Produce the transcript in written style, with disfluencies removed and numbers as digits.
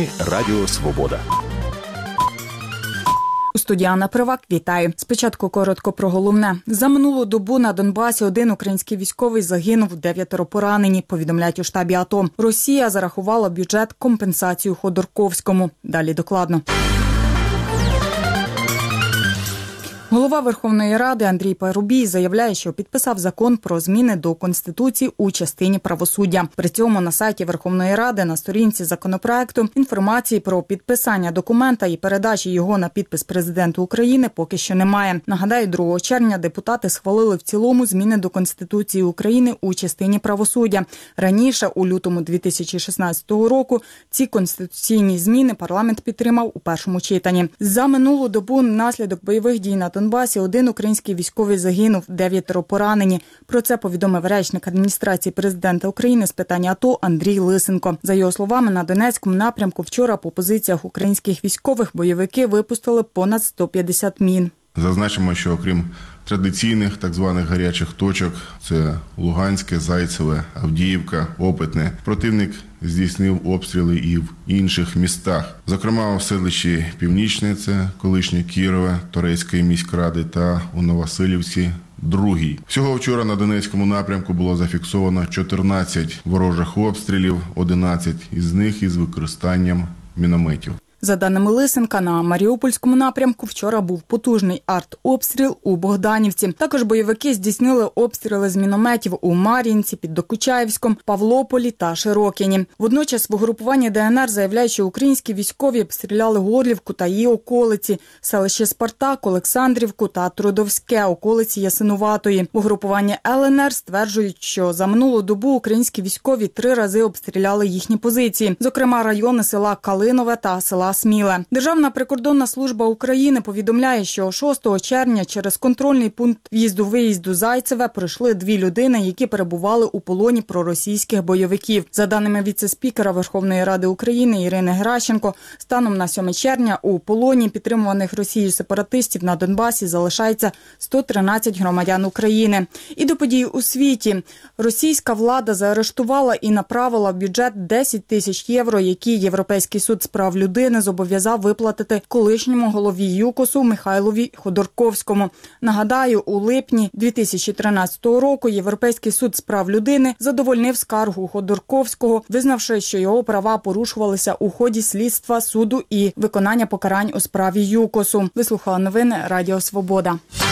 Новини Радіо Свобода. У студії Анна Привак. Вітаю. Спочатку коротко про головне. За минулу добу на Донбасі один український військовий загинув, 9 поранені, повідомляють у штабі АТО. Росія зарахувала в бюджет компенсацію Ходорковському. Далі докладно. Голова Верховної Ради Андрій Парубій заявляє, що підписав закон про зміни до Конституції у частині правосуддя. При цьому на сайті Верховної Ради на сторінці законопроекту інформації про підписання документа і передачі його на підпис президенту України поки що немає. Нагадаю, 2 червня депутати схвалили в цілому зміни до Конституції України у частині правосуддя. Раніше, у лютому 2016 року, ці конституційні зміни парламент підтримав у першому читанні. За минулу добу внаслідок бойових дій на Донбасі один український військовий загинув, 9 поранені. Про це повідомив речник адміністрації президента України з питань АТО Андрій Лисенко. За його словами, на Донецькому напрямку вчора по позиціях українських військових бойовики випустили понад 150 мін. Зазначимо, що окрім традиційних так званих гарячих точок – це Луганське, Зайцеве, Авдіївка, Опитне. Противник здійснив обстріли і в інших містах. Зокрема, у селищі Північне, це колишнє Кірове, Торецької міськради та у Нововасилівці Другій. Всього вчора на Донецькому напрямку було зафіксовано 14 ворожих обстрілів, 11 із них із використанням мінометів. За даними Лисенка, на Маріупольському напрямку вчора був потужний артобстріл у Богданівці. Також бойовики здійснили обстріли з мінометів у Мар'їнці, під Докучаєвськом, Павлополі та Широкіні. Водночас в угрупуванні ДНР заявляють, що українські військові обстріляли Горлівку та її околиці, селище Спартак, Олександрівку та Трудовське, околиці Ясинуватої. В угрупуванні ЛНР стверджують, що за минулу добу українські військові 3 рази обстріляли їхні позиції, зокрема райони села Калинове та села Сміле. Державна прикордонна служба України повідомляє, що 6 червня через контрольний пункт в'їзду-виїзду Зайцеве пройшли 2 людини, які перебували у полоні проросійських бойовиків. За даними віце-спікера Верховної Ради України Ірини Геращенко, станом на 7 червня у полоні підтримуваних Росією сепаратистів на Донбасі залишається 113 громадян України. І до подій у світі. Російська влада заарештувала і направила в бюджет 10 тисяч євро, які Європейський суд з прав людини зобов'язав виплатити колишньому голові ЮКОСу Михайлові Ходорковському. Нагадаю, у липні 2013 року Європейський суд з прав людини задовольнив скаргу Ходорковського, визнавши, що його права порушувалися у ході слідства суду і виконання покарань у справі ЮКОСу. Вислухала новини Радіо Свобода.